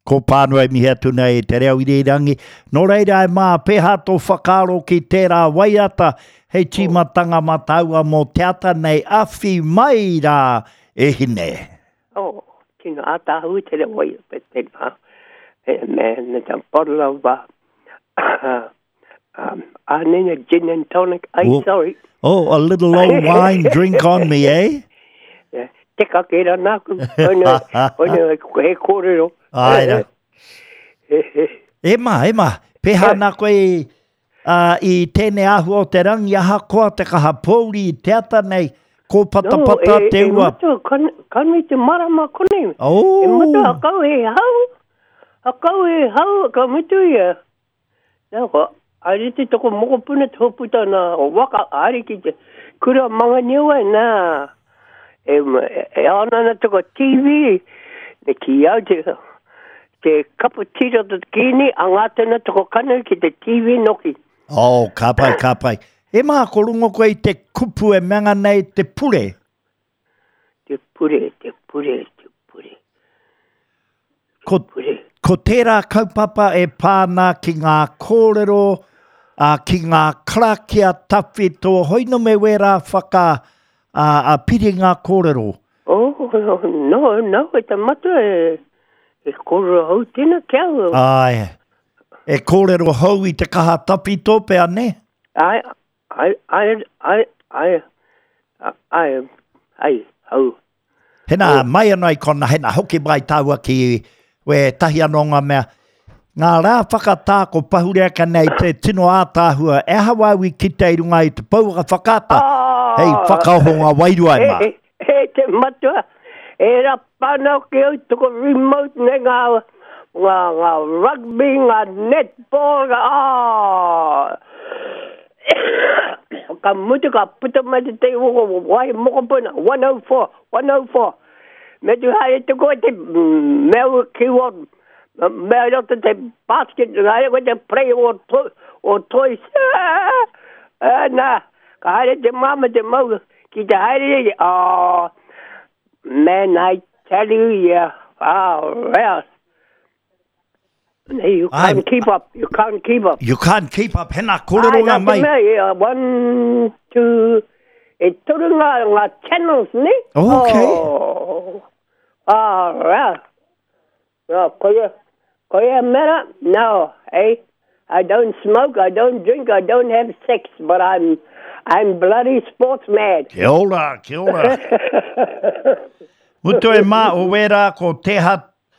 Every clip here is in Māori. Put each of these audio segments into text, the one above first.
Ko pānua mi hea tuna e te reo irirangi. Nō reira e mā peha tō whakaro ki tērā waiata hei tīmatanga mataua mō te ata nei awhi mai rā e hine. Tino ata hui te reo wai pe te rā. Man, it's a bottle of I need a gin and tonic. Sorry. Oh, a little old wine drink on me, eh? Te kakera nāku. Oina he kōrero. Aira. Ema. Peha nā koe i tēne ahu o te rangi aha koa te kaha pōuri i te ata nei. Ko patapata te ua. Kanui te marama kone. Oh. E mutu akau he hau. Ka mutu ia. Nā ko, airete toko mokopuna tōputa nā o waka ari ki te kura manga niwa nā. E anana toko TV. Ne ki au te kaputira to kini a ngātana toko kanu ki te TV noki. Oh, ka pai. E mā korungo koe i te kupu e manga nei te pure. Te pure. Ko tērā kaupapa e pāna ki ngā kōrero, ki ngā krakia tawhi tō hoino me wera whaka a piri ngā kōrero. No, e ta mata e kōrero hau tēnā kiau. Ai, e kōrero hau i te kaha tawhi tō pēa ne? Ai, hau. Hena, mai anai kona, hena hoki mai tāua ki we tahi anonga mea. Ngā rā whakatā ko pahureaka nei te tino ātāhua, e hawawi ki te irunga i te pauaka whakata. Hei, whakahonga wairua e mā. Te matua, e ra pānau ki au toko remote ne ngā rugby, ngā netball, ka mutu ka puta mai te wai mokopuna, 104. Me tu hae toko te mea kiwa, mea rota te basket, hae ko te play o toys. Nā, ka haere te mama te mau, ki te haere, man, I tell you, yeah, well. You can't keep up. You can't keep up. Hena kōrero mai. 1, 2, e turu ngā channels, ne? Okay. Well. Koia mera? No, eh? I don't smoke, I don't drink, I don't have sex, but I'm bloody sports mad. Kia ora. Mutu e mā o wera ko teha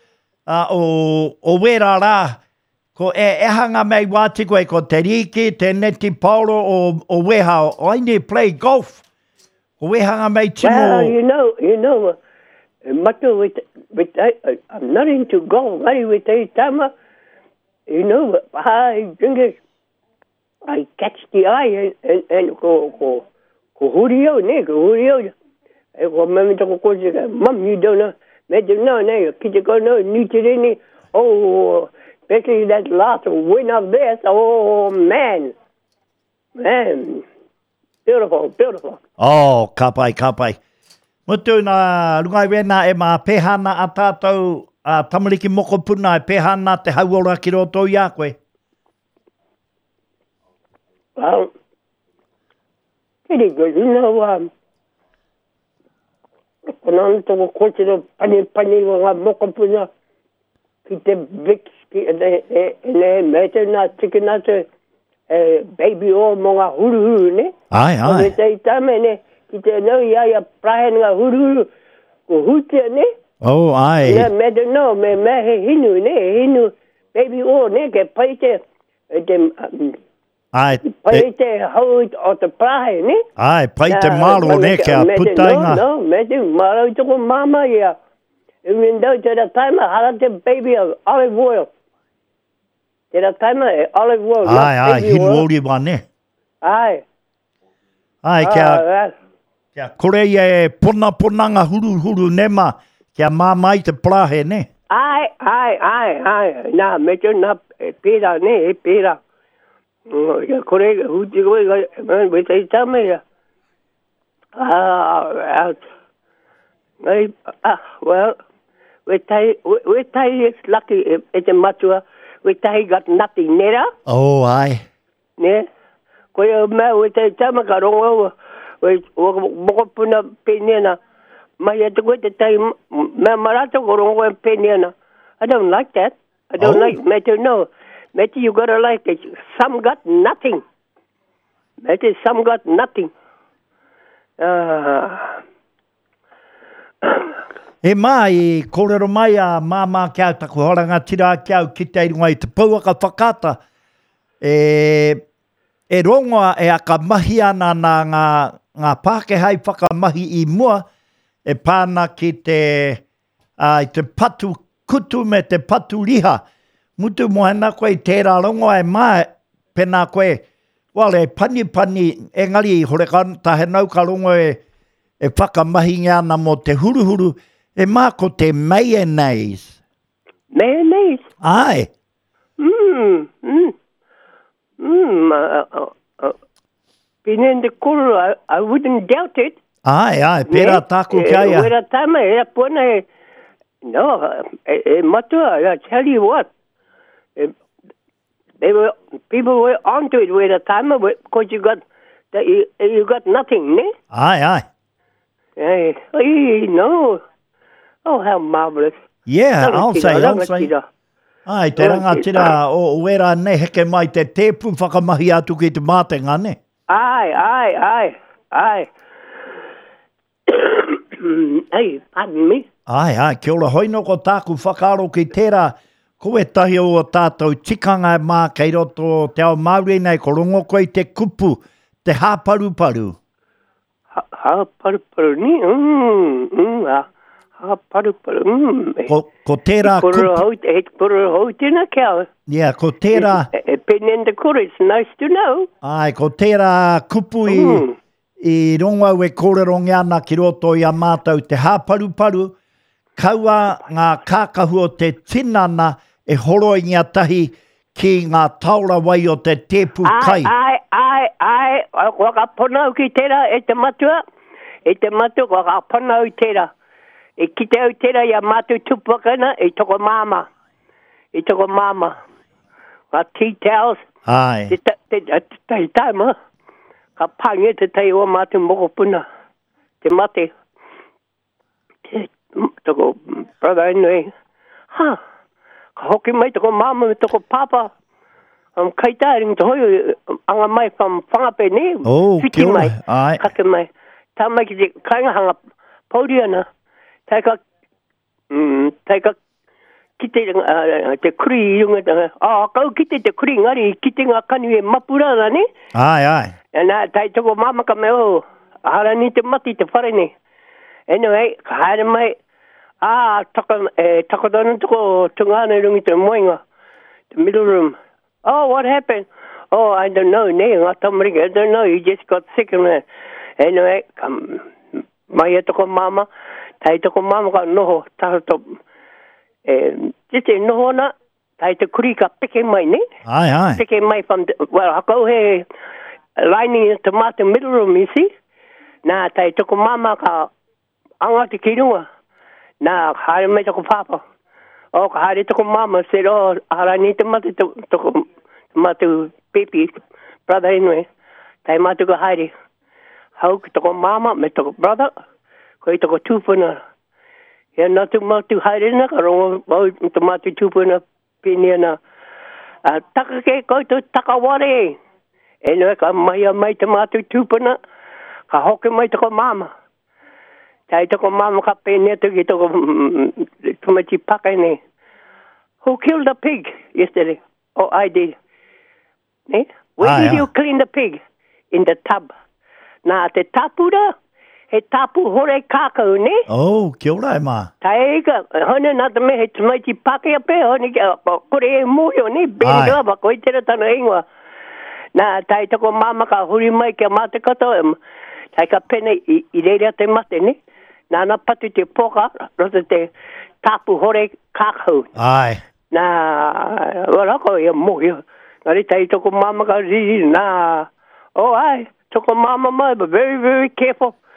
o wera rā. Ko e hanga mei wātiko e ko te riki, te neti pauro o weha. I need to play golf. Ko wehanga mei timo. Well, you know, matu I'm not into golf. Mari with te tama, you know, I drink it. I catch the eye and ko hurio, ne, ko hurio. E ko mami toko kōsika, Mum, you don't know. Me te no, ne, ki te ko no, ni te reni. Oh, especially that last win of this. Oh, man. Beautiful. Oh, ka pai. Mutu nā rungai wena e mā pehana a tātou tamariki mokopuna e pehana te hauora ki roto i a koe. Well, pretty good. You know, Konan toko kōtero pani o ngā mokopuna ki te Vicks, ne mete nā tikina te baby o mo ngā huru, ne? Ai. Me te itame, ne? Ki te nau ia prahen ngā huru, ko hutia, ne? Oh, ai. Ne, mete no, me he hinu, ne? Hinu, baby o, ne? Ke pai te ai. Pai te hau o te prahe, ne? Ai, pai te maro, ne? Kia putai ngā. No, mete maro i toko mama ia. Even though te ra taima hara te baby of olive oil. Te ra taima olive oil. Ai, hinu ori wa ne. Ai. Ai, kia kore ia e pona huru nema, kia māmai te prahe, ne? Ai. Nā, me te nā pēra, ne, e pēra. Kore, huti koe, me te tama ia. Well, we tai is lucky e te matua, we tai got nothing nera. Oh, ai. Ne? Koe o mea we tai tama ka rongo we moko puna penena. Mai atu koe te tai mea marata ko rongo e penena. I don't like that. I don't like, Matthew, no. Matthew, you gotta like it. Some got nothing. Matthew, some got nothing. E mai, kōrero mai a māmā kia taku horanga tira kia au ki te irunga I te pauaka whakata. E rongoa e aka mahi ana nā ngā Pākehai whakamahi I mua e pāna ki I te patu kutu me te patu riha. Mutu mohena koe I tērā rongoa e mai pena koe. Wale, pani, engari horekan, tahe nau ka rongo e whakamahi ngāna mo te huruhuru. E mā ko te mayonnaise. Mayonnaise? Ai. Been in the kuru, I wouldn't doubt it. Ai, pera tāku kia ia. Wera tama, e puna e, no, e matua, I tell you what. People were onto it wera tama, because you got nothing, ne? Ai. No. Oh, how marvelous. Yeah, I'll say. Ai, te rangatira o wera ne heke mai te tepu whakamahi atu ki te mātenga, ne? Ai. Hey, pardon me. Ai, kia ora hoino ko tāku whakaaro ki tērā. Koe tahi o tātou tikanga e mā kei roto te ao Māori nei ko rongo koe te kupu, te hāparuparu. Hāparuparu ni? Hāparuparu. Ko tērā kupu. He kuru hau tēnā kia. Yeah, ko tērā. E penenda kuru, it's nice to know. Ai, ko tērā kupu I rongo e kōrero ngiana ki roto I a mātou te hāparuparu. Kaua ngā kākahu o te tinana e horo I ngā tahi ki ngā taura wai o te tepu kai. Ai, waka ponau ki tērā e te matua. E te matua waka ponau tērā. E ki te au tērā I a mātou tupakana e toko māma. Ngā tea towels. Ai. Te taima. Ka pāngia te tei o mātou moko puna. Te mate. Toko brother anyway. Ka hoki mai toko mama me toko papa. Kai tā ring te hoi anga mai from whangape ne. Oh, kia ora. Ai. Kake mai. Tā mai ki te kainga hanga pōriana. Taika ki te kuri I runga. Kau ki te kuri ngari ki te ngā kani e mapurana ne. Ai. Nā tai toko mama ka me o. Hara ni te mati te whare ne. Anyway, ka haere mai. Takadana toko tungana rungi te moinga. The middle room. Oh, what happened? Oh, I don't know. Ne, ngā tamariki. I don't know. You just got sick and that. Anyway, mai e toko mama. Tai toko mama ka noho. Tato. Tite noho na. Tai te kuri ka peke mai, ne? Ai. Peke mai from the, well, hako he lining in the tomato middle room, you see? Nā, tai toko mama ka anga te kirunga. Nā, haere mai toko papa. O, ka haere toko mama said, oh, hara ni te mate toko pepi, brother anyway. Tai matu ka haere. Hau ki toko mama me toko brother. Koe toko tūpuna. Ia nā tu matu haere na, ka rongo wau te matu tūpuna pēnia na. Taka ke koutou takaware. Anyway, ka mai te matu tūpuna. Ka hoke mai toko mama. Tai toko mama ka pēnia tuki toko tumati pakai ne. Who killed the pig yesterday? Oh, I did. Ne? Where did you clean the pig? In the tub. Nā te tapura, he tapu hore kākau, ne? Oh, kia ora e mā. Tai eka, hone nā te me he tumati pakai ape, hone kore e moio, ne? Beri rāwa, koe tera tana ingoa. Nā, tai toko mama ka huri mai kia mate kato, tai ka pene I reirea te mate, ne? Nā na patu te poka, rota te tapu hore kākau. Ai. Nā, warako ia moio. Ngari tai toko mama ka riri, nā. Oh, ai, toko mama mai, but very, very careful.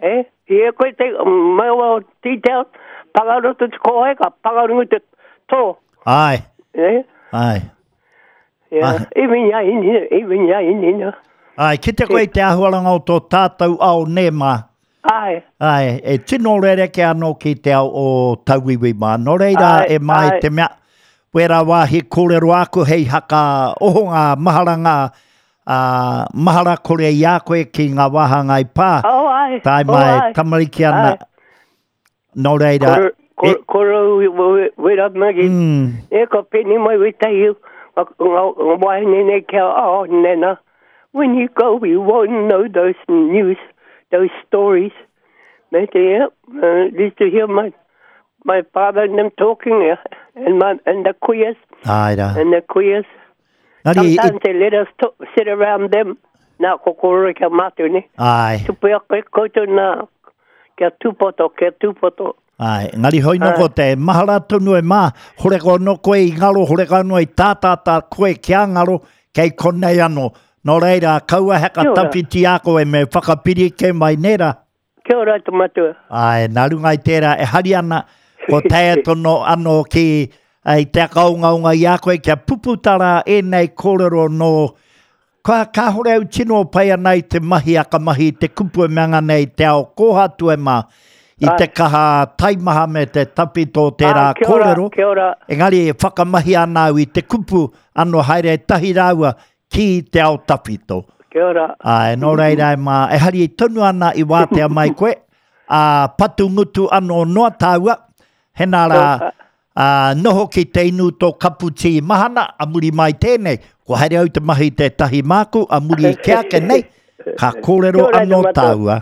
Ia koe te mai o titeo pagaro te koe ka pagaro te tō. Ai. Ai. Even ya inina. Ai, ki te koe te ahuaranga o tō tātou au nema. Ai. Ai, e tino rere ke anō ki te au o tauiwi mā. No reira e mai te mea, wera wāhi kōrero aku hei haka oho ngā maharanga, mahara kore i a koe ki ngā wahanga i pā. Tai mai, tamariki ana. No reira. Koro wera magi. E ko peni mai witaiu. Ngā wahine kia ao nena. When you go, we won't know those news, those stories. But used to hear my father and them talking, and the queers, and the queers. Sometimes they let us sit around them. Nā kokoro kia mātu ne. Ai. Tupea koe koutou nā. Kia tūpoto. Ai, ngari hoi noko te mahara tonu e mā. Horeko no koe i ngaro, horeko no i tātātā koe kia ngaro, kei konei anō. No reira, kaua heka tapiti ako e me whakapiri ke mai nera. Kia ora te matua. Ai, nā rungai tērā, e hari ana, ko tae tono anō ki te kaungaunga i ako e kia puputara e nei kōrero no. Ka hore au tino pai anai te mahi aka mahi, te kupu e meanga nei te ao kōhatu e mā. I te kaha taimaha me te tapito tērā kōrero. Kia ora. Engari e whakamahi anau i te kupu anō haere tahi rāua ki te ao tapito. Kia ora. Ai, no reira e mā, e hari i tonu ana i wātea mai koe, patu ngutu anō noa tāua, hena rā, noho ki te inu tō kaputi mahana, a muri mai tēnei, ko haere au te mahi te tahi māku, a muri kia ke nei, ka kōrero anō tāua.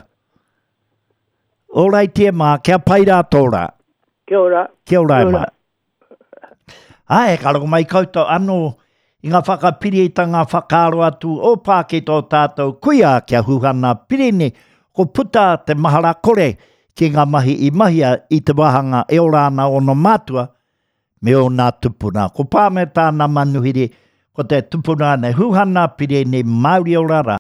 Orai tie mā, kia paira tōra. Kia ora. Kia ora e mā. Ai, karoko mai koutou anō, i ngā whakapiri i ngā whakaaro atu o Pāke tō tātou kuia kia huhana pirini ko puta te mahara kore ki ngā mahi i mahia i te wahanga e o rāna o no mātua me o nā tupuna. Ko pāme tāna manuhiri ko te tupuna ne huhana pirini Māori o rara.